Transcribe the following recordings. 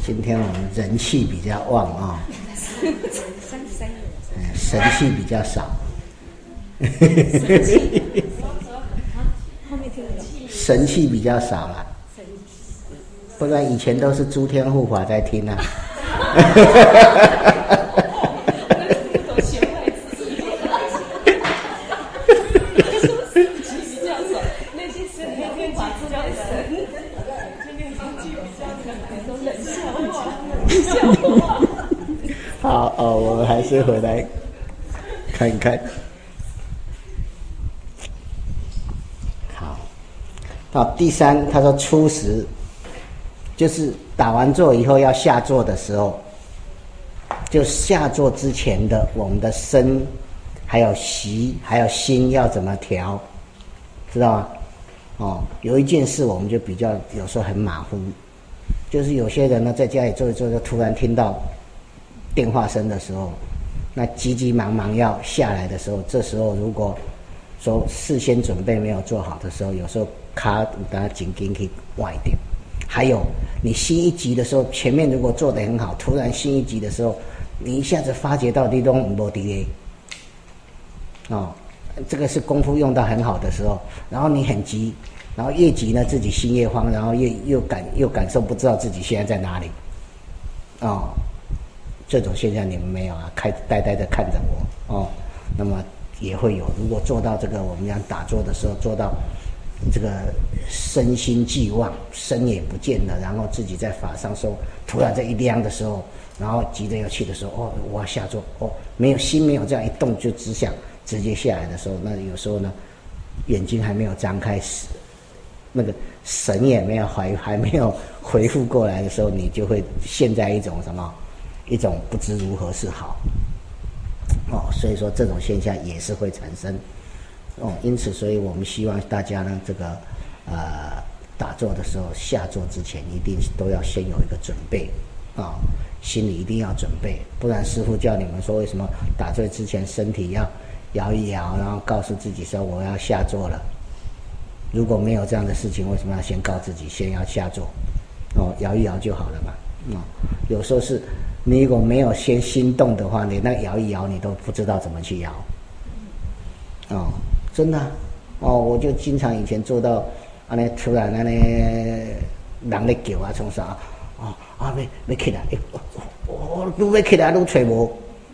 今天我们人气比较旺啊，神气比较少。神气比较少了，不然以前都是诸天护法在听啊。好哦，我们还是回来看一看。好，到第三，他说初时，就是打完坐以后要下坐的时候，就下坐之前的我们的身，还有息，还有心要怎么调，知道吗？哦，有一件事我们就比较有时候很马虎，就是有些人呢在家里坐一坐，就突然听到电话声的时候，那急急忙忙要下来的时候，这时候如果说事先准备没有做好的时候，有时候卡把它紧紧可以外点。还有你心一急的时候，前面如果做得很好，突然心一急的时候，你一下子发觉到你都没delay哦，这个是功夫用到很好的时候，然后你很急，然后越急呢自己心越慌，然后又感受不知道自己现在在哪里哦。这种现象你们没有啊？呆呆的看着我哦，那么也会有。如果做到这个，我们讲打坐的时候做到这个身心俱忘，身也不见了，然后自己在法上说，突然这一亮的时候，然后急着要去的时候，哦，我要下坐，哦，没有心没有这样一动，就只想直接下来的时候，那有时候呢，眼睛还没有张开，那个神也没有还没有回复过来的时候，你就会陷在一种什么？一种不知如何是好哦，所以说这种现象也是会产生哦，因此所以我们希望大家呢，这个打坐的时候下坐之前一定都要先有一个准备啊，心里一定要准备，不然师父叫你们说为什么打坐之前身体要摇一摇，然后告诉自己说我要下坐了。如果没有这样的事情，为什么要先告自己先要下坐？哦，摇一摇就好了嘛。有时候是你如果没有先心动的话，你那摇一摇你都不知道怎么去摇。哦，真的哦，我就经常以前做到啊，那突然那人在叫啊，从啥哦啊，没起来，我都没起来都吹我，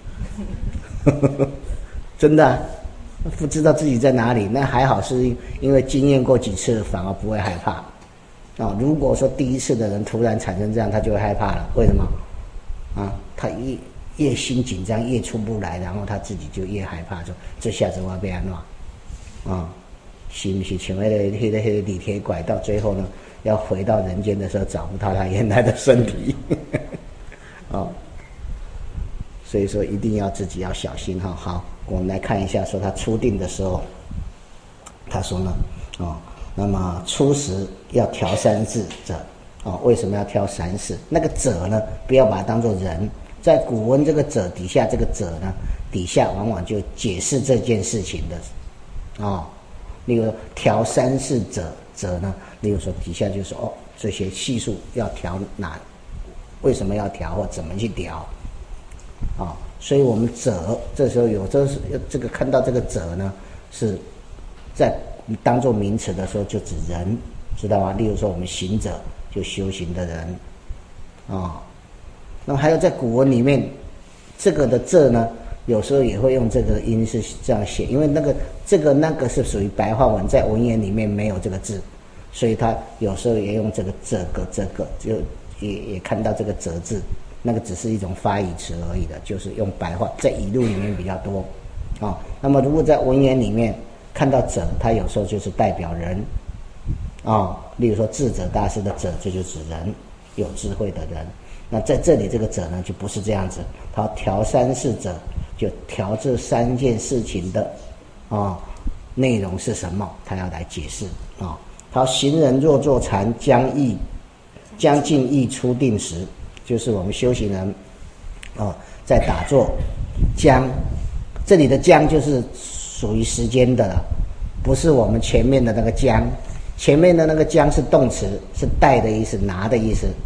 真的、啊、不知道自己在哪里。那还好是因为经验过几次，反而不会害怕。哦，如果说第一次的人突然产生这样，他就会害怕了。为什么？啊，他越心紧张，越出不来，然后他自己就越害怕，说这下子我要被安怎？啊，是不是像那个李铁拐，到最后呢，要回到人间的时候找不到他原来的身体。哦，所以说一定要自己要小心哈。好，我们来看一下，说他初定的时候，他说呢，哦。那么初时要调三字者，哦，为什么要挑三世？那个者呢，不要把它当作人，在古文这个者底下，这个者呢，底下往往就解释这件事情的，哦，例如调三世者呢，例如说底下就说哦，这些系数要调哪，为什么要调或怎么去调，啊、哦，所以我们者这时候有这个看到这个者呢，是在当作名词的时候就指人，知道吗？例如说我们行者就修行的人啊、哦。那么还有在古文里面，这个的这呢，有时候也会用这个音是这样写，因为这个那个是属于白话文，在文言里面没有这个字，所以他有时候也用这个就也看到这个者字，那个只是一种发语词而已的，就是用白话在语录里面比较多啊、哦。那么如果在文言里面看到者，它有时候就是代表人啊、哦，例如说智者大师的者，这就指人，有智慧的人。那在这里这个者呢，就不是这样子，他调三世者，就调这三件事情的啊、哦、内容是什么，他要来解释啊、哦。他行人若坐禅，将近意初定时，就是我们修行人哦，在打坐将，这里的将就是属于时间的了，不是我们前面的那个将，前面的那个将是动词，是带的意思，拿的意思。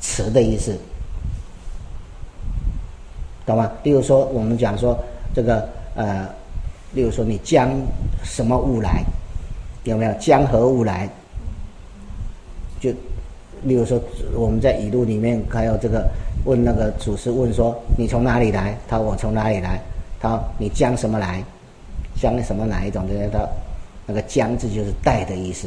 持的意思，懂吗？例如说我们讲说这个例如说你将什么物来，有没有将何物来？就例如说我们在语录里面还有这个问那个祖师问说你从哪里来？他说我从哪里来？他说你将什么来？将什么哪一种？就是他那个将字就是带的意思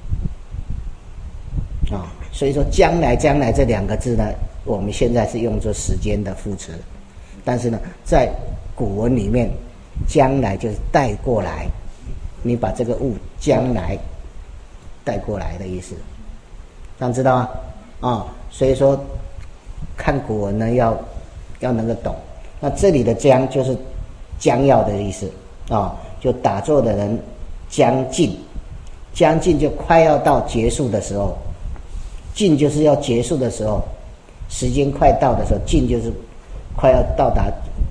啊。所以说将来将来这两个字呢，我们现在是用作时间的副词，但是呢在古文里面将来就是带过来，你把这个物将来带过来的意思，这样知道吗？所以说看古文呢要能够懂。那这里的将就是将要的意思就打坐的人将近，将近就快要到结束的时候，近就是要结束的时候，时间快到的时候，近就是快要到达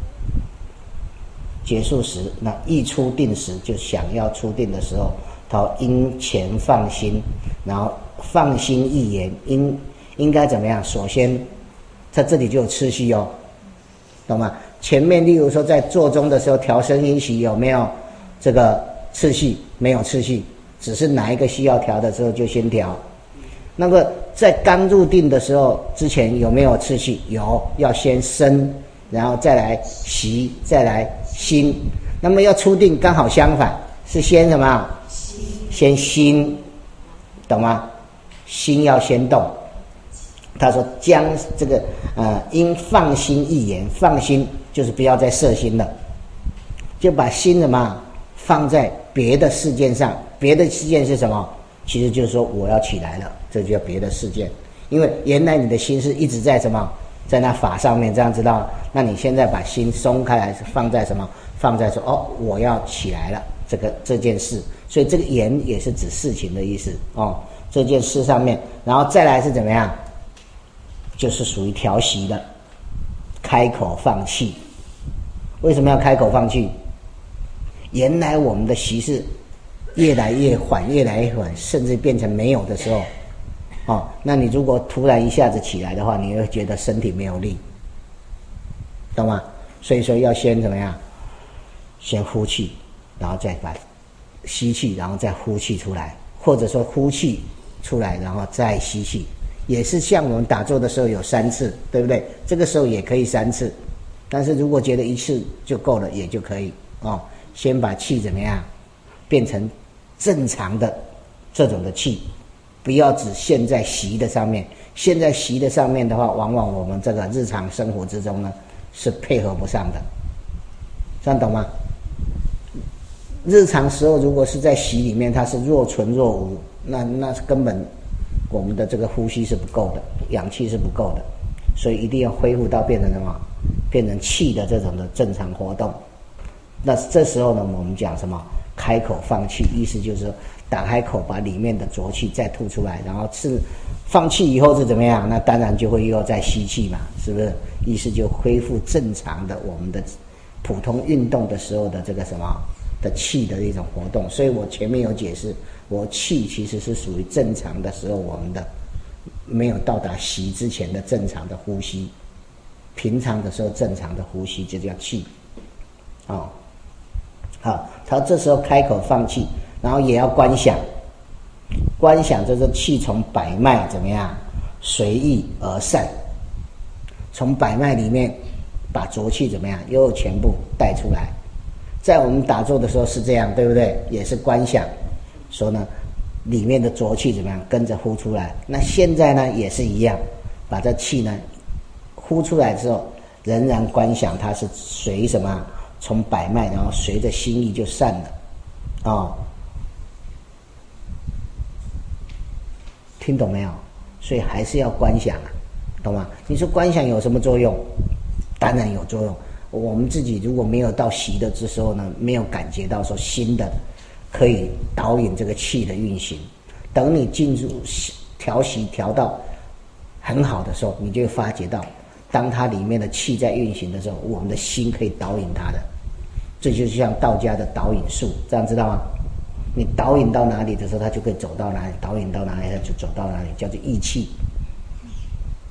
结束时。那一出定时就想要出定的时候，他应前放心，然后放心一言，应该怎么样？首先在这里就有次序懂吗？前面例如说在坐中的时候调声音息有没有这个次序？没有次序，只是哪一个需要调的时候就先调。那个在刚入定的时候之前有没有次序？有，要先身，然后再来息，再来心。那么要出定刚好相反，是先什么？先心，懂吗？心要先动。他说将这个应放心一言，放心就是不要再摄心了，就把心什么放在别的事件上。别的事件是什么？其实就是说我要起来了，这就叫别的事件。因为原来你的心是一直在什么，在那法上面，这样知道？那你现在把心松开来，放在什么？放在说我要起来了，这件事。所以这个言也是指事情的意思这件事上面。然后再来是怎么样？就是属于调息的，开口放气。为什么要开口放气？原来我们的息是越来越缓，越来越缓，甚至变成没有的时候那你如果突然一下子起来的话，你会觉得身体没有力，懂吗？所以说要先怎么样？先呼气，然后再把吸气，然后再呼气出来，或者说呼气出来，然后再吸气。也是像我们打坐的时候有3次，对不对？这个时候也可以3次，但是如果觉得1次就够了，也就可以先把气怎么样变成正常的这种的气，不要只陷在息的上面。陷在息的上面的话，往往我们这个日常生活之中呢是配合不上的，这样懂吗？日常时候如果是在息里面，它是若存若无，那根本我们的这个呼吸是不够的，氧气是不够的，所以一定要恢复到变成什么？变成气的这种的正常活动。那这时候呢，我们讲什么？开口放气，意思就是说打开口，把里面的浊气再吐出来，然后是放气以后是怎么样？那当然就会又再吸气嘛，是不是？意思就恢复正常的我们的普通运动的时候的这个什么的气的一种活动。所以我前面有解释，我气其实是属于正常的时候，我们的没有到达息之前的正常的呼吸，平常的时候正常的呼吸就叫气好，他这时候开口放气，然后也要观想，观想就是气从百脉怎么样随意而散，从百脉里面把浊气怎么样又全部带出来。在我们打坐的时候是这样，对不对？也是观想说呢里面的浊气怎么样跟着呼出来。那现在呢也是一样，把这气呢呼出来之后，仍然观想它是随什么从百脉，然后随着心意就散了听懂没有？所以还是要观想懂吗？你说观想有什么作用？当然有作用。我们自己如果没有到息的这时候呢，没有感觉到说心的可以导引这个气的运行，等你进入调息调到很好的时候，你就会发觉到当它里面的气在运行的时候，我们的心可以导引它的。这就像道家的导引术，这样知道吗？你导引到哪里的时候，它就可以走到哪里；导引到哪里，它就走到哪里，叫做意气。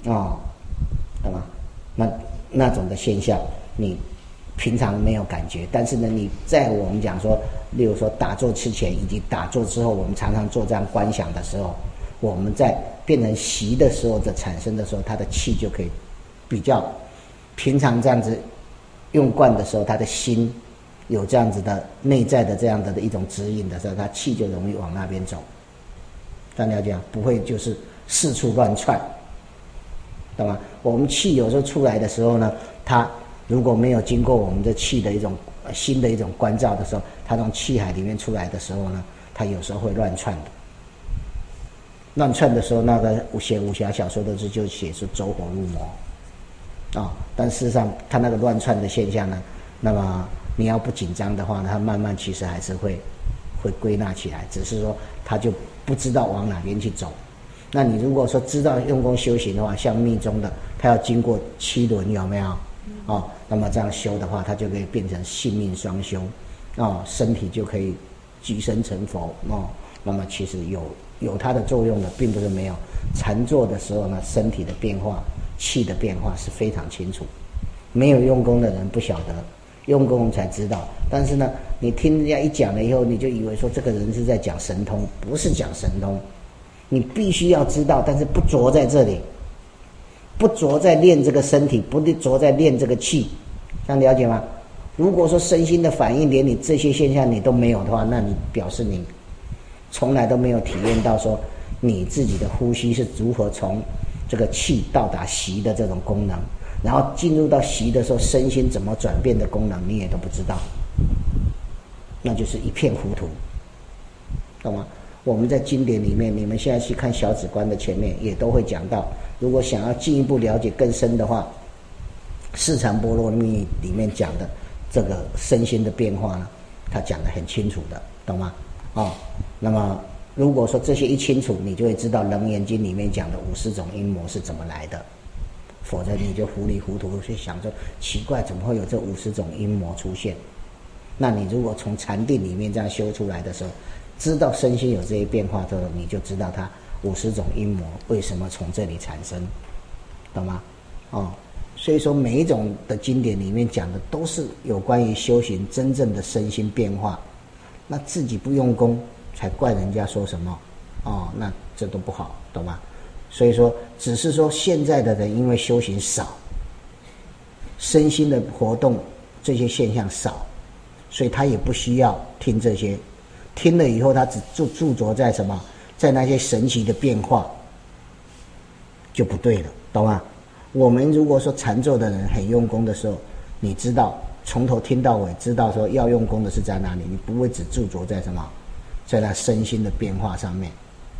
哦，懂吗？那种的现象，你平常没有感觉，但是呢，你在我们讲说，例如说打坐之前以及打坐之后，我们常常做这样观想的时候，我们在变成习的时候的产生的时候，它的气就可以比较平常这样子用惯的时候，他的心有这样子的内在的这样的一种指引的时候，他气就容易往那边走。这样了解吗？不会就是四处乱窜，懂吗？我们气有时候出来的时候呢，它如果没有经过我们的气的一种新的一种关照的时候，它从气海里面出来的时候呢，它有时候会乱窜的。乱窜的时候，那个写武侠小说的字就写出走火入魔但事实上它那个乱窜的现象呢，那么你要不紧张的话呢，它慢慢其实还是会归纳起来，只是说它就不知道往哪边去走。那你如果说知道用功修行的话，像密宗的，它要经过7轮，有没有？那么这样修的话，它就可以变成性命双修身体就可以即身成佛那么其实有它的作用的，并不是没有。禅坐的时候呢，身体的变化、气的变化是非常清楚，没有用功的人不晓得，用功才知道。但是呢，你听人家一讲了以后，你就以为说这个人是在讲神通，不是讲神通。你必须要知道，但是不着在这里，不着在练这个身体，不着在练这个气，这样了解吗？如果说身心的反应连你这些现象你都没有的话，那你表示你从来都没有体验到说你自己的呼吸是如何从这个气到达息的这种功能，然后进入到息的时候身心怎么转变的功能你也都不知道，那就是一片糊涂，懂吗？我们在经典里面，你们现在去看小止观的前面也都会讲到，如果想要进一步了解更深的话，四禅般若蜜里面讲的这个身心的变化呢，他讲得很清楚的，懂吗？那么如果说这些一清楚，你就会知道《楞严经》里面讲的50种阴魔是怎么来的，否则你就糊里糊涂去想说奇怪怎么会有这50种阴魔出现。那你如果从禅定里面这样修出来的时候，知道身心有这些变化之后，你就知道它50种阴魔为什么从这里产生，懂吗？所以说每一种的经典里面讲的都是有关于修行真正的身心变化，那自己不用功才怪人家说什么那这都不好，懂吗？所以说只是说现在的人因为修行少，身心的活动这些现象少，所以他也不需要听这些，听了以后他只驻着在什么，在那些神奇的变化就不对了，懂吗？我们如果说禅坐的人很用功的时候，你知道从头听到尾，知道说要用功的是在哪里，你不会只驻着在什么，在那身心的变化上面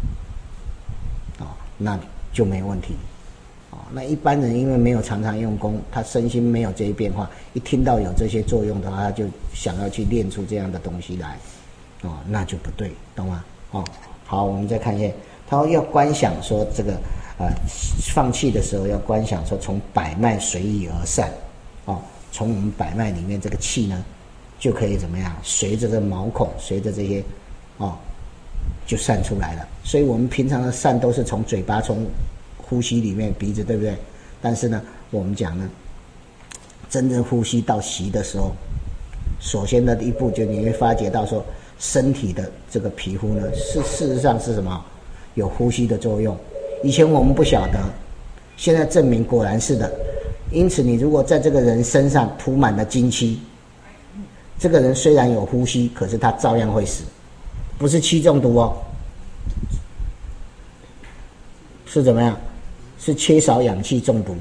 那就没问题那一般人因为没有常常用功，他身心没有这些变化，一听到有这些作用的话，他就想要去练出这样的东西来那就不对，懂吗？好，我们再看一下，他说要观想说这个放气的时候要观想说从百脉随意而散从我们百脉里面这个气呢就可以怎么样，随着这毛孔，随着这些就散出来了。所以我们平常的散都是从嘴巴，从呼吸里面，鼻子，对不对？但是呢我们讲呢，真正呼吸到息的时候，首先的一步就你会发觉到说身体的这个皮肤呢是事实上是什么，有呼吸的作用。以前我们不晓得，现在证明果然是的。因此你如果在这个人身上涂满了精气，这个人虽然有呼吸，可是他照样会死，不是气中毒是怎么样？是缺少氧气中毒，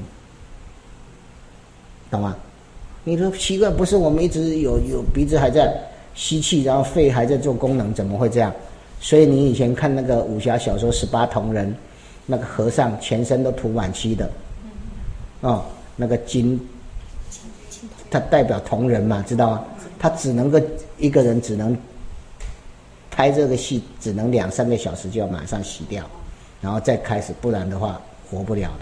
懂吗？你说奇怪，不是我们一直有鼻子还在吸气，然后肺还在做功能，怎么会这样？所以你以前看那个武侠小说18铜人，那个和尚全身都涂满漆的那个金他代表铜人嘛，知道吗？他只能够一个人只能拍这个戏，只能2-3个小时就要马上洗掉，然后再开始，不然的话活不了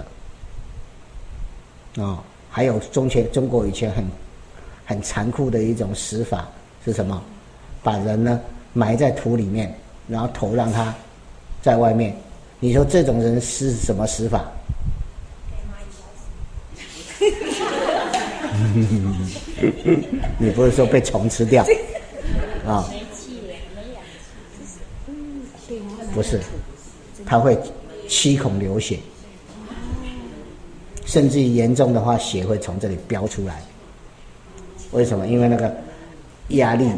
的还有中国以前很残酷的一种死法是什么？把人呢埋在土里面，然后头让他在外面。你说这种人是什么死法？ 你不是说被虫吃掉啊？不是，它会七孔流血，甚至于严重的话，血会从这里飙出来。为什么？因为那个压力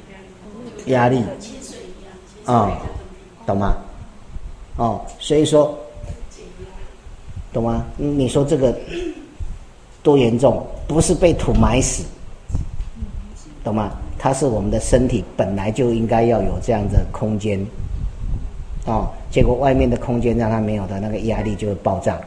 懂吗？所以说，懂吗？你说这个多严重？不是被土埋死，懂吗？它是我们的身体本来就应该要有这样的空间，结果外面的空间让它没有的，那个压力就会爆炸，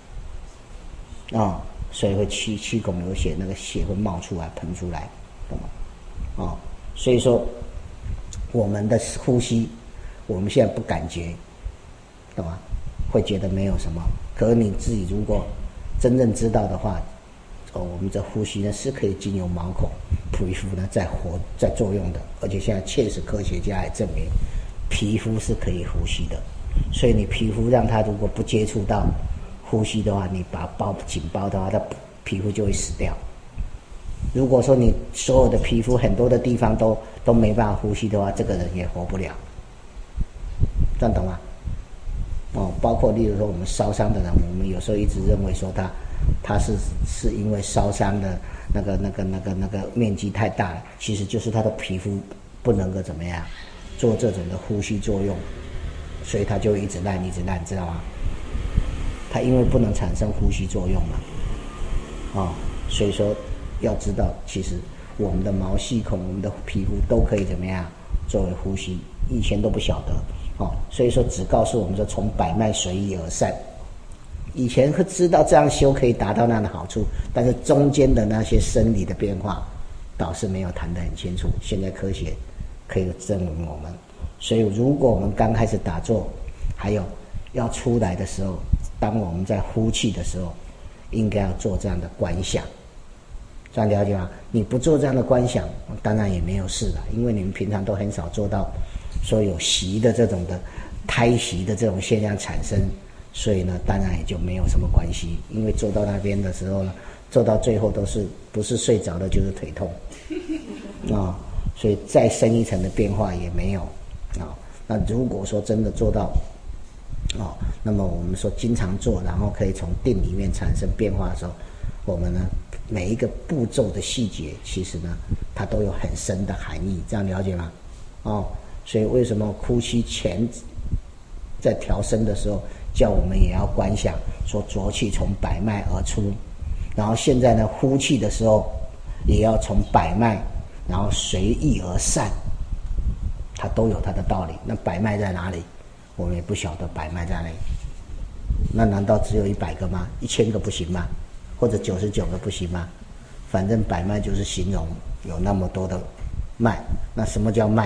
所以会七孔流血，那个血会冒出来喷出来，懂吗？所以说我们的呼吸，我们现在不感觉，懂吗？会觉得没有什么。可是你自己如果真正知道的话，我们这呼吸呢是可以经由毛孔、皮肤呢在作用的，而且现在确实科学家也证明，皮肤是可以呼吸的。所以你皮肤让它如果不接触到呼吸的话，你把它紧包的话，它皮肤就会死掉。如果说你所有的皮肤很多的地方都没办法呼吸的话，这个人也活不了。这样懂吗？包括例如说我们烧伤的人，我们有时候一直认为说他是因为烧伤的那个面积太大了，其实就是他的皮肤不能够怎么样做这种的呼吸作用，所以他就一直烂，知道吗？它因为不能产生呼吸作用嘛，所以说要知道，其实我们的毛细孔、我们的皮肤都可以怎么样作为呼吸，以前都不晓得，所以说只告诉我们说从百脉随意而散，以前会知道这样修可以达到那样的好处，但是中间的那些生理的变化倒是没有谈得很清楚，现在科学可以证明我们。所以如果我们刚开始打坐，还有要出来的时候，当我们在呼气的时候，应该要做这样的观想，这样了解吗？你不做这样的观想，当然也没有事了，因为你们平常都很少做到说有息的这种的胎息的这种现象产生，所以呢，当然也就没有什么关系。因为做到那边的时候呢，做到最后都是不是睡着的，就是腿痛所以再深一层的变化也没有那如果说真的做到那么我们说经常做，然后可以从定里面产生变化的时候，我们呢每一个步骤的细节，其实呢它都有很深的含义，这样了解吗？所以为什么呼吸前在调身的时候，叫我们也要观想说浊气从百脉而出，然后现在呢呼气的时候也要从百脉，然后随意而散，它都有它的道理。那百脉在哪里？我们也不晓得百脉在哪里。那难道只有100个吗？1000个不行吗？或者99个不行吗？反正百脉就是形容有那么多的脉。那什么叫脉？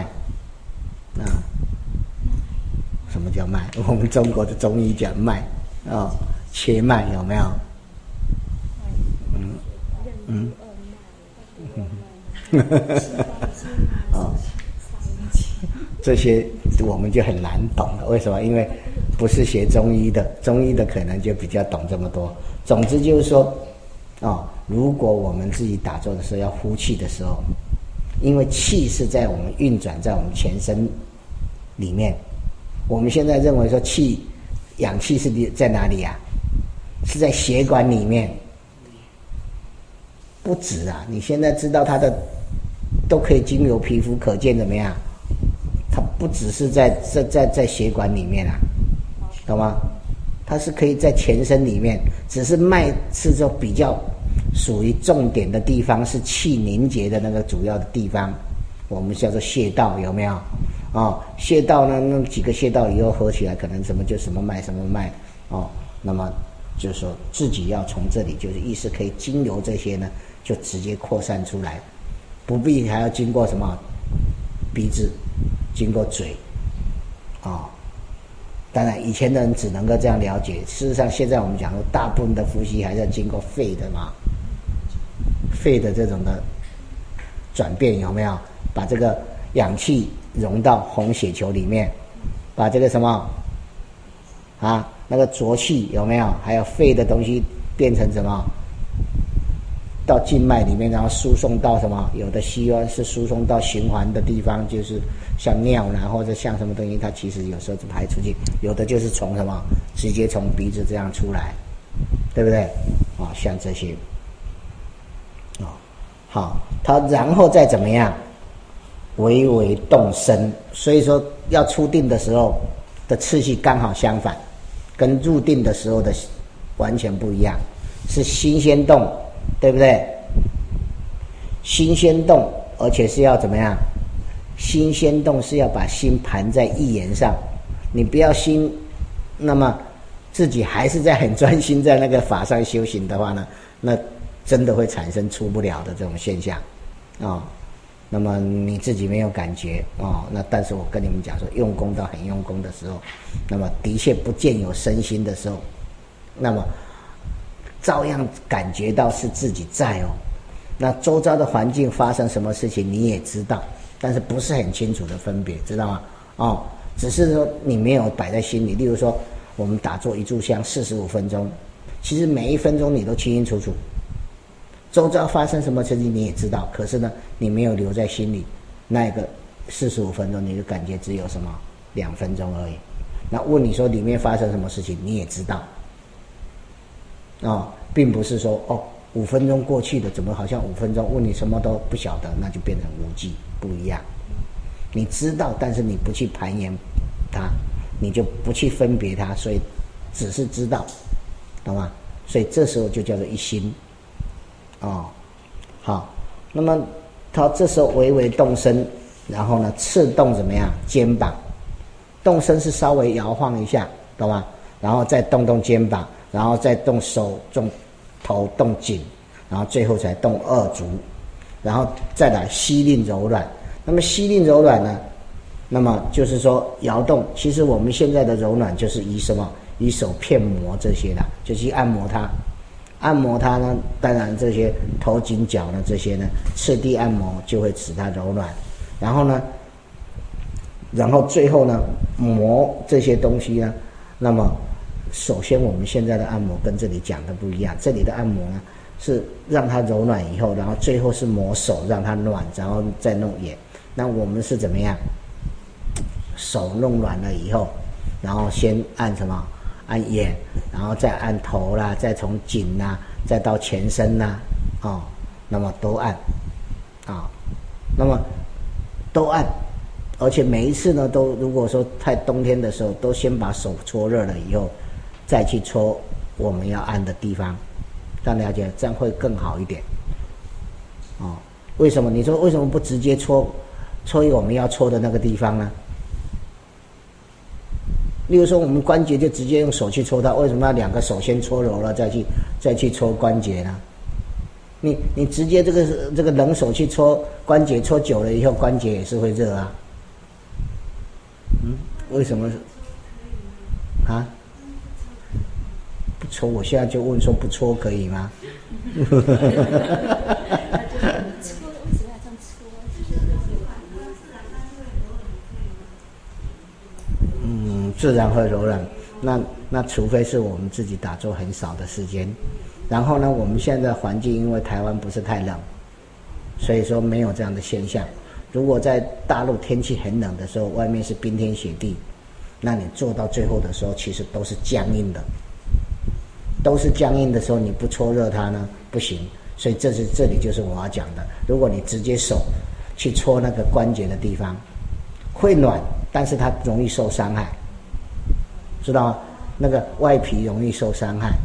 什么叫脉？我们中国的中医讲脉切脉有没有？这些我们就很难懂了。为什么？因为不是学中医的，中医的可能就比较懂这么多。总之就是说如果我们自己打坐的时候要呼气的时候，因为气是在我们运转在我们全身里面，我们现在认为说氧气是在哪里啊？是在血管里面，不止啊！你现在知道它的都可以经由皮肤，可见怎么样？它不只是在血管里面啊，懂吗？它是可以在全身里面，只是脉是说比较属于重点的地方，是气凝结的那个主要的地方，我们叫做穴道，有没有？穴道呢，那几个穴道以后合起来，可能什么就什么脉什么脉那么就是说自己要从这里，就是意识可以经由这些呢，就直接扩散出来，不必还要经过什么鼻子，经过嘴当然以前的人只能够这样了解，事实上现在我们讲说大部分的呼吸还是要经过肺的嘛，肺的这种的转变有没有？把这个氧气融到红血球里面，把这个什么那个浊气有没有？还有肺的东西变成什么？ 到静脉里面，然后输送到什么？有的希望是输送到循环的地方，就是像尿啦，或者像什么东西，它其实有时候是排出去，有的就是从什么直接从鼻子这样出来，对不对？啊，像这些，啊，好，它然后再怎么样？微微动身，所以说要出定的时候的次序刚好相反，跟入定的时候的完全不一样，是心先动，对不对？心先动，而且是要怎么样？心先动是要把心盘在意言上，你不要心，那么自己还是在很专心在那个法上修行的话呢，那真的会产生出不了的这种现象啊。那么你自己没有感觉哦，那但是我跟你们讲说，用功到很用功的时候，那么的确不见有身心的时候，那么照样感觉到是自己在哦。那周遭的环境发生什么事情你也知道，但是不是很清楚的分别，知道吗？哦，只是说你没有摆在心里。例如说，我们打坐一炷香45分钟，其实每一分钟你都清清楚楚。周遭发生什么事情你也知道，可是呢，你没有留在心里，那个45分钟你就感觉只有什么2分钟而已。那问你说里面发生什么事情，你也知道，哦，并不是说哦5分钟过去的，怎么好像5分钟问你什么都不晓得，那就变成无记，不一样。你知道，但是你不去盘研它，你就不去分别它，所以只是知道，懂吗？所以这时候就叫做一心。哦，好，那么他这时候微微动身，然后呢，次动怎么样？肩膀，动身是稍微摇晃一下，懂吗？然后再动动肩膀，然后再动手、动头、动颈，然后最后才动二足，然后再来膝令柔软。那么膝令柔软呢？那么就是说摇动，其实我们现在的柔软就是以什么？以手片摩这些的，就去按摩它。按摩它呢，当然这些头颈脚呢，这些呢，次第按摩就会使它柔软。然后呢，然后最后呢，磨这些东西呢，那么首先我们现在的按摩跟这里讲的不一样，这里的按摩呢是让它柔软以后，然后最后是磨手让它软，然后再弄眼。那我们是怎么样？手弄软了以后，然后先按什么？按眼，然后再按头啦，再从颈啦，再到全身啦，哦，那么都按，啊，那么都按，而且每一次呢，都如果说太冬天的时候，都先把手搓热了以后，再去搓我们要按的地方，这样了解，这样会更好一点，哦，为什么？你说为什么不直接搓我们要搓的那个地方呢？例如说，我们关节就直接用手去搓它，为什么要2个手先搓揉了再去搓关节呢？你直接这个冷手去搓关节，搓久了以后关节也是会热啊。为什么？啊？不搓，我现在就问说不搓可以吗？自然会柔软，那除非是我们自己打坐很少的时间，然后呢，我们现在环境因为台湾不是太冷，所以说没有这样的现象。如果在大陆天气很冷的时候，外面是冰天雪地，那你做到最后的时候，其实都是僵硬的，都是僵硬的时候，你不搓热它呢不行。所以这里就是我要讲的，如果你直接手去搓那个关节的地方，会暖，但是它容易受伤害。知道吗？那个外皮容易受伤害，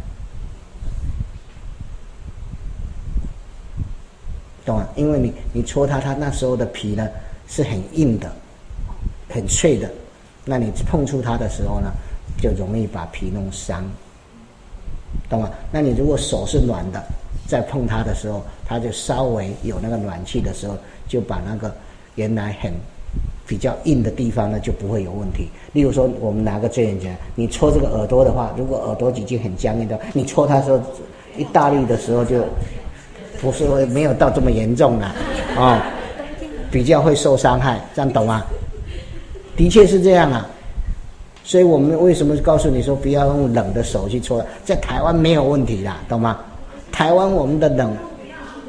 懂吗？因为你搓它那时候的皮呢是很硬的，很脆的，那你碰触它的时候呢，就容易把皮弄伤，懂吗？那你如果手是暖的，在碰它的时候，它就稍微有那个暖气的时候，就把那个原来很比较硬的地方呢就不会有问题。例如说，我们拿个最简单，你搓这个耳朵的话，如果耳朵已经很僵硬的，你搓它的时候一大力的时候就不是会没有到这么严重了哦，比较会受伤害，这样懂吗？的确是这样啊。所以我们为什么告诉你说不要用冷的手去搓？在台湾没有问题啦，懂吗？台湾我们的冷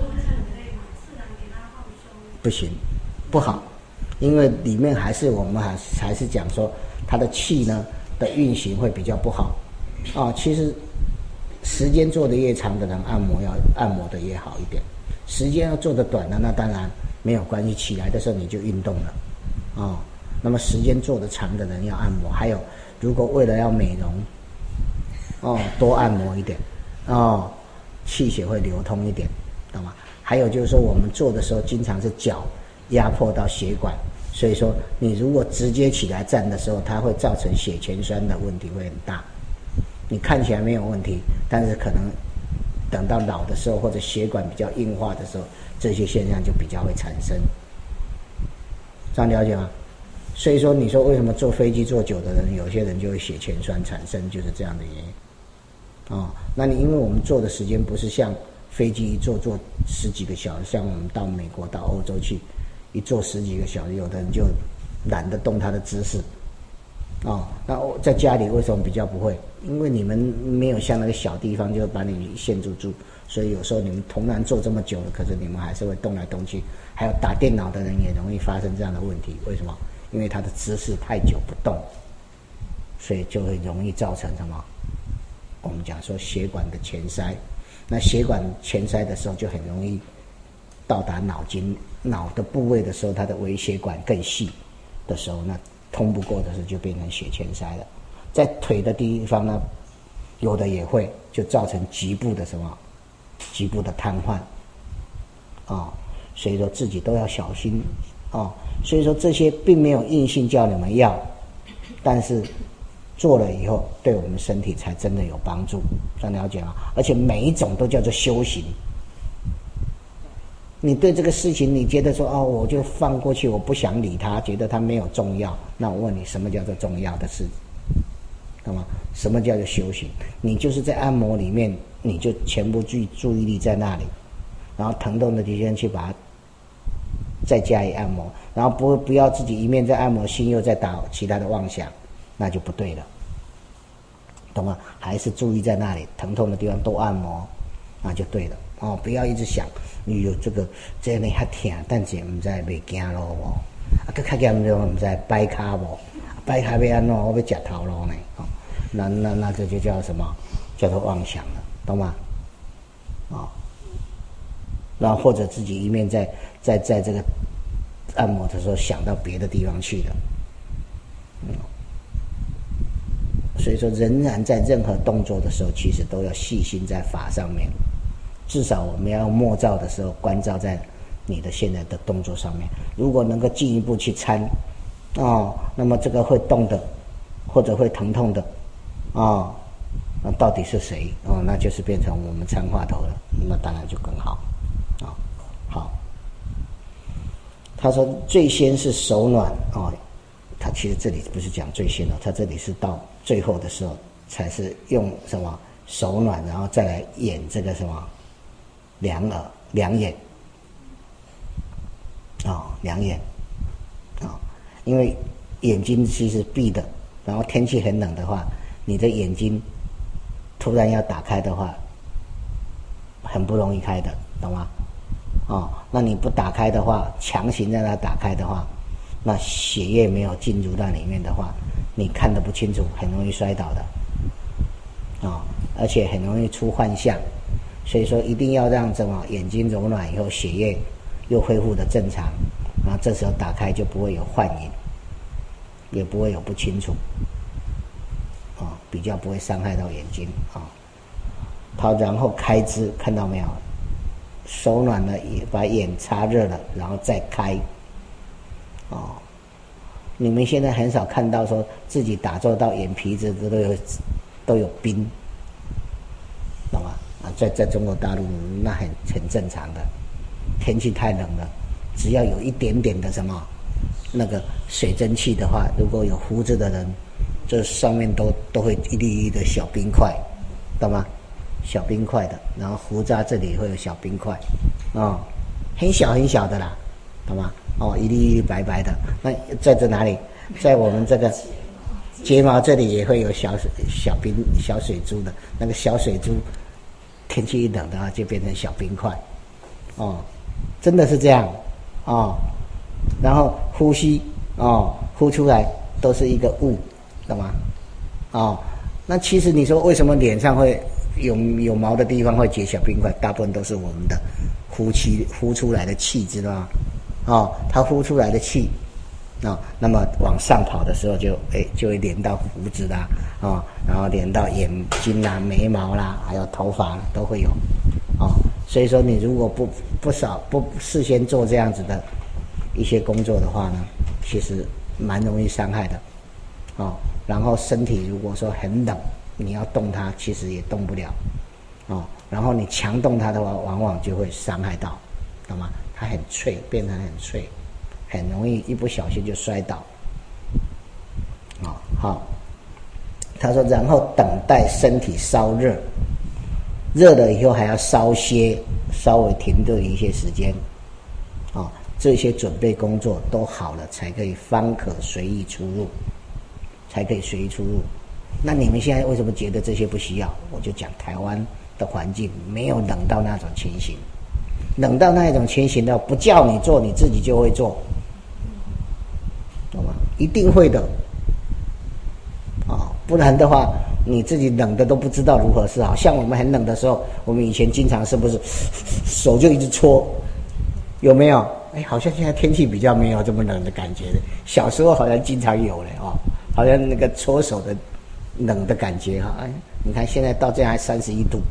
不行，不好，因为里面我们还是讲说它的气呢的运行会比较不好其实时间做的越长的人按摩要按摩的越好一点，时间要做的短的那当然没有关系，起来的时候你就运动了那么时间做的长的人要按摩，还有如果为了要美容多按摩一点气血会流通一点，懂吗？还有就是说我们做的时候经常是脚压迫到血管，所以说你如果直接起来站的时候，它会造成血前栓的问题会很大。你看起来没有问题，但是可能等到老的时候或者血管比较硬化的时候，这些现象就比较会产生。这样了解吗？所以说你说为什么坐飞机坐久的人有些人就会血前栓产生，就是这样的原因那你因为我们坐的时间不是像飞机一坐十几个小时，像我们到美国到欧洲去一坐十几个小时，有的人就懒得动他的姿势那在家里为什么比较不会？因为你们没有像那个小地方就把你限制住，所以有时候你们同然坐这么久了，可是你们还是会动来动去。还有打电脑的人也容易发生这样的问题，为什么？因为他的姿势太久不动，所以就会容易造成什么？我们讲说血管的前塞，那血管前塞的时候就很容易到达脑的部位的时候，它的微血管更细的时候，那通不过的时候就变成血前塞了。在腿的地方呢，有的也会就造成局部的瘫痪所以说自己都要小心所以说这些并没有硬性叫你们要，但是做了以后对我们身体才真的有帮助，这样了解吗？而且每一种都叫做修行。你对这个事情你觉得说我就放过去，我不想理它，觉得它没有重要，那我问你，什么叫做重要的事？懂吗？什么叫做修行？你就是在按摩里面，你就全部注意力在那里，然后疼痛的地方去把它再加以按摩，然后不要自己一面在按摩，心又在打其他的妄想，那就不对了，懂吗？还是注意在那里，疼痛的地方多按摩，那就对了不要一直想你有这个呢较痛，但是唔知袂惊咯无，较严重唔知摆骹无，摆骹要安怎？我要食头路呢那这就叫什么？叫做妄想了，懂吗？然后或者自己一面在这个按摩的时候想到别的地方去了，所以说仍然在任何动作的时候，其实都要细心在法上面，至少我们要默照的时候关照在你的现在的动作上面。如果能够进一步去参那么这个会动的或者会疼痛的那到底是谁那就是变成我们参话头了，那当然就更好好，他说最先是手暖他其实这里不是讲最先他这里是到最后的时候才是用什么手暖，然后再来演这个什么两眼两眼因为眼睛其实闭的，然后天气很冷的话，你的眼睛突然要打开的话，很不容易开的，懂吗？那你不打开的话，强行让它打开的话，那血液没有进入到里面的话，你看得不清楚，很容易摔倒的而且很容易出幻象。所以说一定要让什么眼睛柔软以后，血液又恢复的正常，然后这时候打开就不会有幻影，也不会有不清楚比较不会伤害到眼睛好，然后开支，看到没有？手暖了，把眼擦热了，然后再开你们现在很少看到说自己打坐到眼皮子都有冰，懂吗？在中国大陆那很正常的，天气太冷了，只要有一点点的什么那个水蒸气的话，如果有胡子的人，这上面都会一粒一粒的小冰块，懂吗？小冰块的，然后胡渣这里会有小冰块很小很小的啦，懂吗？一粒一粒白白的。那在这哪里？在我们这个睫毛这里也会有小水珠的，那个小水珠天气一冷的话就变成小冰块真的是这样哦，然后呼吸哦，呼出来都是一个雾，懂吗？哦，那其实你说为什么脸上会有毛的地方会结小冰块？大部分都是我们的呼出来的气，知道吗？哦，它呼出来的气。那么往上跑的时候就会连到胡子啦，然后连到眼睛啦、眉毛啦，还有头发都会有，所以说你如果不事先做这样子的一些工作的话呢，其实蛮容易伤害的，然后身体如果说很冷，你要动它其实也动不了，然后你强动它的话，往往就会伤害到，懂吗？它很脆，变成很脆。很容易一不小心就摔倒，好，他说，然后等待身体烧热，热了以后还要稍微停顿一些时间，这些准备工作都好了，才可以方可随意出入，那你们现在为什么觉得这些不需要？我就讲台湾的环境没有冷到那种情形，冷到那种情形的不叫你做，你自己就会做。懂吗？一定会的，不然的话，你自己冷的都不知道如何是好。像我们很冷的时候，我们以前经常是不是手就一直搓，有没有？好像现在天气比较没有这么冷的感觉了。小时候好像经常有嘞，好像那个搓手的冷的感觉哈。你看现在到这还31度，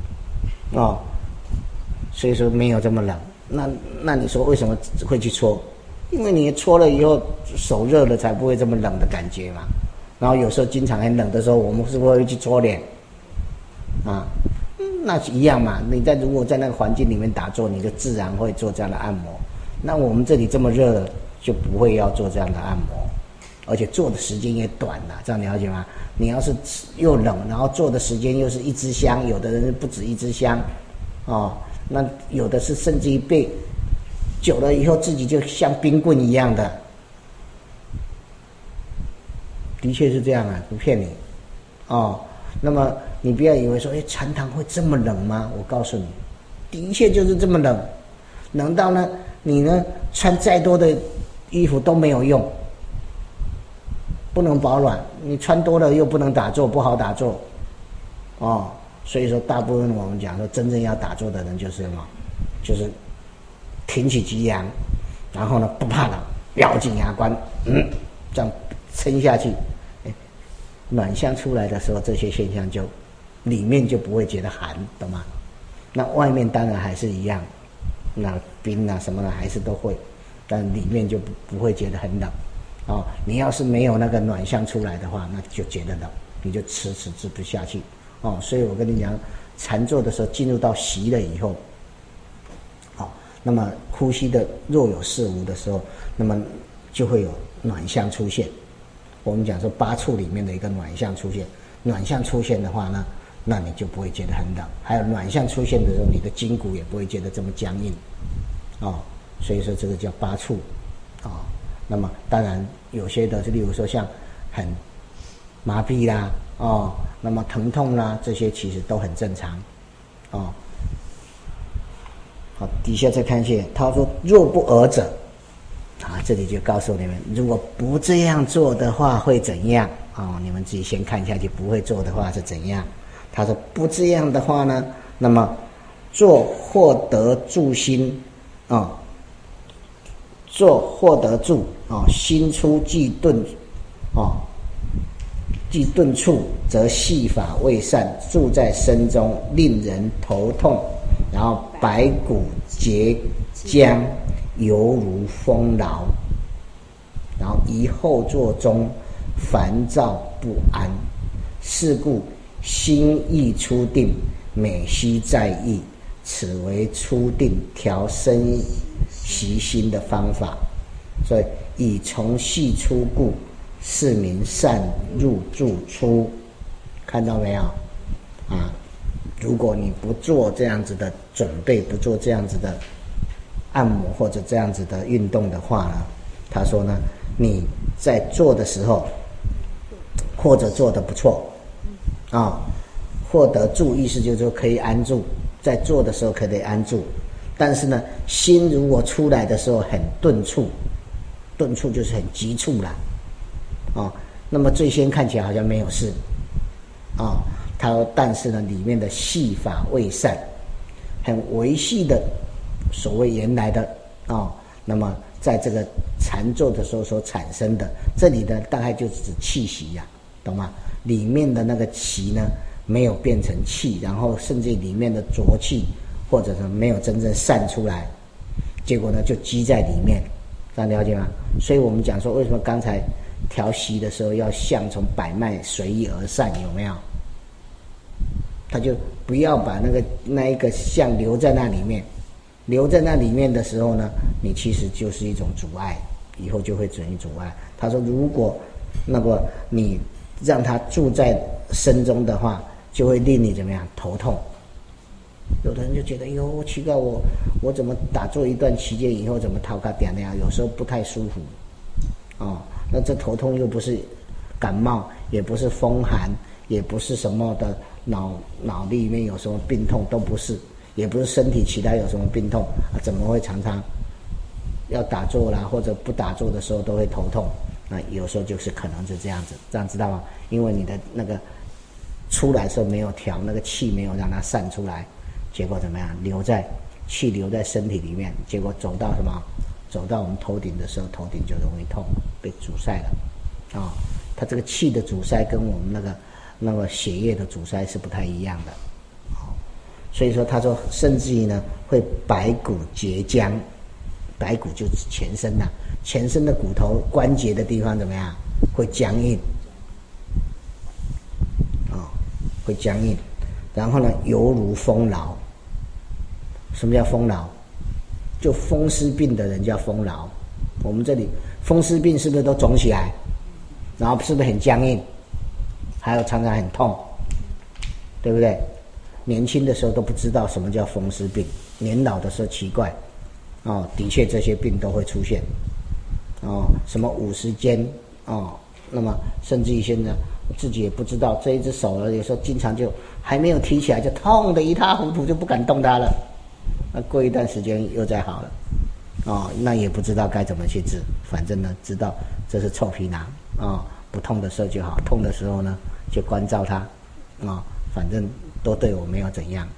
所以说没有这么冷。那你说为什么会去搓？因为你搓了以后手热了，才不会这么冷的感觉嘛。然后有时候经常很冷的时候，我们是不是会去搓脸那一样嘛。你如果在那个环境里面打坐，你就自然会做这样的按摩。那我们这里这么热了，就不会要做这样的按摩，而且做的时间也短了，这样了解吗？你要是又冷，然后做的时间又是一支香，有的人不止一支香那有的是甚至于被久了以后自己就像冰棍一样的，的确是这样不骗你那么你不要以为说禅堂会这么冷吗？我告诉你，的确就是这么冷，冷到呢你呢穿再多的衣服都没有用，不能保暖，你穿多了又不能打坐，不好打坐所以说大部分我们讲说真正要打坐的人就是什么，就是挺起脊梁，然后呢不怕冷，咬紧牙关这样撑下去，暖象出来的时候，这些现象就里面就不会觉得寒，懂吗？那外面当然还是一样，那冰什么的还是都会，但里面就不会觉得很冷你要是没有那个暖象出来的话，那就觉得冷，你就迟不下去所以我跟你讲，禅坐的时候进入到息了以后那么呼吸的若有似无的时候，那么就会有暖象出现。我们讲说8处里面的一个暖象出现，暖象出现的话呢，那你就不会觉得很冷。还有暖象出现的时候，你的筋骨也不会觉得这么僵硬所以说这个叫8处那么当然有些的，例如说像很麻痹啦那么疼痛啦，这些其实都很正常好，底下再看一些，他说若不尔者这里就告诉你们，如果不这样做的话会怎样你们自己先看下去，不会做的话是怎样。他说不这样的话呢，那么做获得住心做获得住心出即顿即顿处，则细法未散，住在身中，令人头痛，然后白骨结僵，犹如风痨，然后于后坐中烦躁不安，是故心意出定，每须在意，此为出定调身习心的方法。所以以从细出故，是名善入住出。看到没有如果你不做这样子的准备，不做这样子的按摩或者这样子的运动的话呢，他说呢，你在做的时候或者做得不错获得住，意思就是说可以安住，在做的时候可以安住， 但是呢，心如果出来的时候很顿促，顿促就是很急促啦，那么最先看起来好像没有事，他说但是呢，里面的细法未散，很维系的所谓原来的那么在这个禅坐的时候所产生的，这里呢大概就是指气息呀，懂吗？里面的那个气呢没有变成气，然后甚至里面的浊气或者是没有真正散出来，结果呢就积在里面，这样了解吗？所以我们讲说为什么刚才调息的时候要像从百脉随意而散，有没有？他就不要把那一个相留在那里面，留在那里面的时候呢，你其实就是一种阻碍，以后就会转移阻碍。他说如果那个你让他住在身中的话，就会令你怎么样？头痛。有的人就觉得哟，奇怪，我怎么打坐一段期间以后怎么头壳点的呀？有时候不太舒服，那这头痛又不是感冒，也不是风寒，也不是什么的脑里面有什么病痛，都不是，也不是身体其他有什么病痛，怎么会常常要打坐啦，或者不打坐的时候都会头痛？那有时候就是可能是这样子，这样知道吗？因为你的那个出来的时候没有调，那个气没有让它散出来，结果怎么样？气留在身体里面，结果走到什么？走到我们头顶的时候，头顶就容易痛，被阻塞了。它这个气的阻塞跟我们那个血液的阻塞是不太一样的。所以说他说，甚至于呢会白骨结僵，白骨就是前身呐，前身的骨头关节的地方怎么样？会僵硬，会僵硬。然后呢，犹如风痨。什么叫风痨？就风湿病的人叫风痨。我们这里风湿病是不是都肿起来，然后是不是很僵硬，还有常常很痛，对不对？年轻的时候都不知道什么叫风湿病，年老的时候奇怪，的确这些病都会出现，什么50肩，那么甚至于现在自己也不知道，这一只手呢，有时候经常就还没有提起来就痛得一塌糊涂，就不敢动它了。那过一段时间又再好了，那也不知道该怎么去治，反正呢知道这是臭皮囊，不痛的时候就好，痛的时候呢就关照它，反正都对我没有怎样，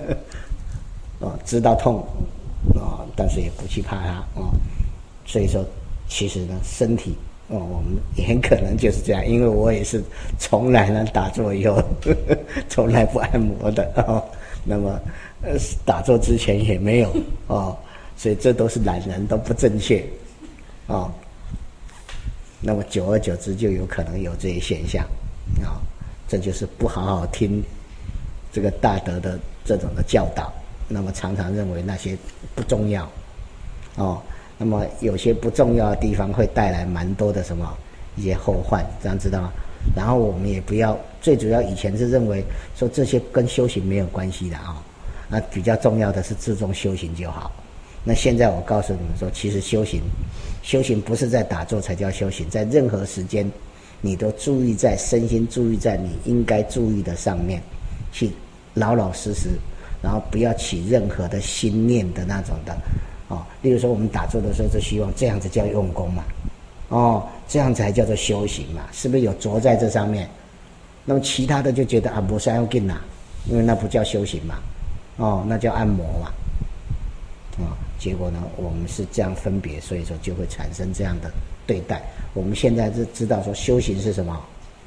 知道痛，但是也不去怕它，所以说其实呢身体，我们也很可能就是这样，因为我也是从来呢打坐以后从来不按摩的，那么打坐之前也没有，所以这都是懒人，都不正确，那么久而久之就有可能有这些现象，这就是不好好听这个大德的这种的教导，那么常常认为那些不重要，那么有些不重要的地方会带来蛮多的什么一些后患，这样知道吗？然后我们也不要，最主要以前是认为说这些跟修行没有关系的那比较重要的是注重修行就好。那现在我告诉你们说，其实修行不是在打坐才叫修行，在任何时间你都注意在身心，注意在你应该注意的上面，去老老实实，然后不要起任何的心念的那种的，例如说我们打坐的时候就希望这样子叫用功嘛，这样才叫做修行嘛，是不是有着在这上面？那么其他的就觉得不是要紧啦，因为那不叫修行嘛，那叫按摩嘛，结果呢我们是这样分别，所以说就会产生这样的对待。我们现在是知道说修行是什么，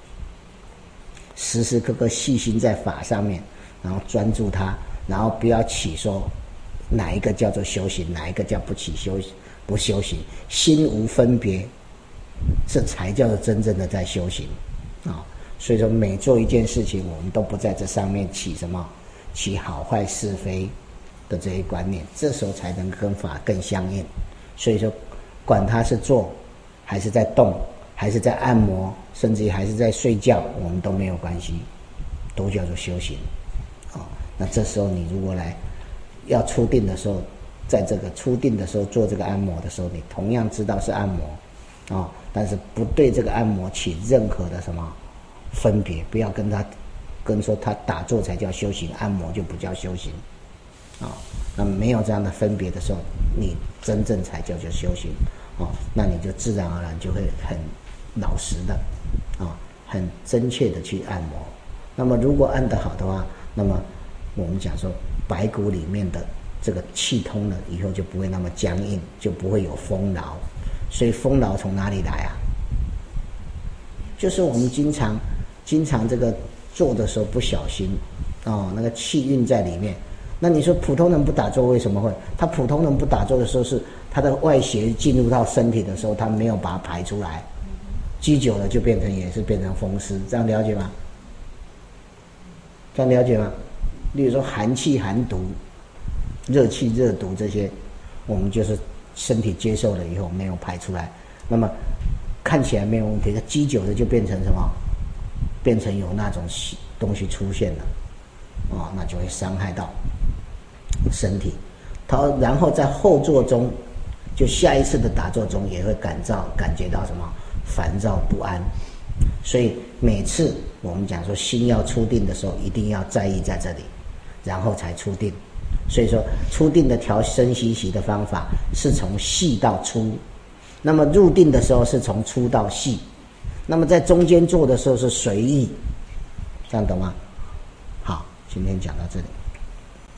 时时刻刻细心在法上面，然后专注它，然后不要起说哪一个叫做修行，哪一个叫不修行，心无分别，这才叫做真正的在修行所以说每做一件事情，我们都不在这上面起什么起好坏是非的这些观念，这时候才能跟法更相应。所以说管他是坐还是在动，还是在按摩，甚至于还是在睡觉，我们都没有关系，都叫做修行那这时候你如果来要出定的时候，在这个出定的时候做这个按摩的时候，你同样知道是按摩但是不对这个按摩起任何的什么分别，不要跟说他打坐才叫修行，按摩就不叫修行那么没有这样的分别的时候，你真正才叫做修行那你就自然而然就会很老实的很真切的去按摩。那么如果按得好的话，那么我们讲说白骨里面的这个气通了以后就不会那么僵硬，就不会有丰劳。所以丰劳从哪里来啊？就是我们经常这个做的时候不小心那个气运在里面。那你说普通人不打坐为什么会？他普通人不打坐的时候是他的外邪进入到身体的时候，他没有把它排出来，积久了就变成风湿，这样了解吗？这样了解吗？例如说寒气寒毒、热气热毒这些，我们就是身体接受了以后没有排出来，那么看起来没有问题，它积久了就变成什么？变成有那种东西出现了那就会伤害到身体。然后在后坐中，就下一次的打坐中也会感觉到什么？烦躁不安。所以每次我们讲说心要出定的时候，一定要在意在这里，然后才出定。所以说出定的调身息息的方法是从细到粗，那么入定的时候是从粗到细，那么在中间做的时候是随意，这样懂吗？好，今天讲到这里。